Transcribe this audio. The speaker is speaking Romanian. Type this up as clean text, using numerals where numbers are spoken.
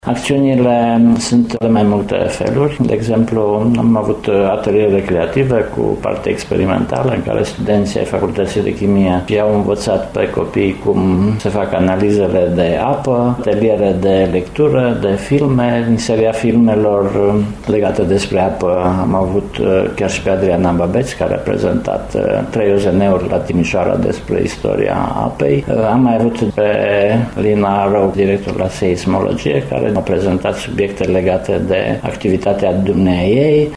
Acțiunile sunt de mai multe feluri. De exemplu, am avut ateliere creative cu parte experimentală în care studenții ai Facultății de Chimie i-au învățat pe copii cum se fac analizele de apă, ateliere de lectură, de filme. În seria filmelor legate despre apă am avut chiar și pe Adriana Babeț, care a prezentat 3 OZN-uri la Timișoara despre istoria apei. Am mai avut pe Lina Rău, director la seismologie, care au prezentat subiecte legate de activitatea dumneaei.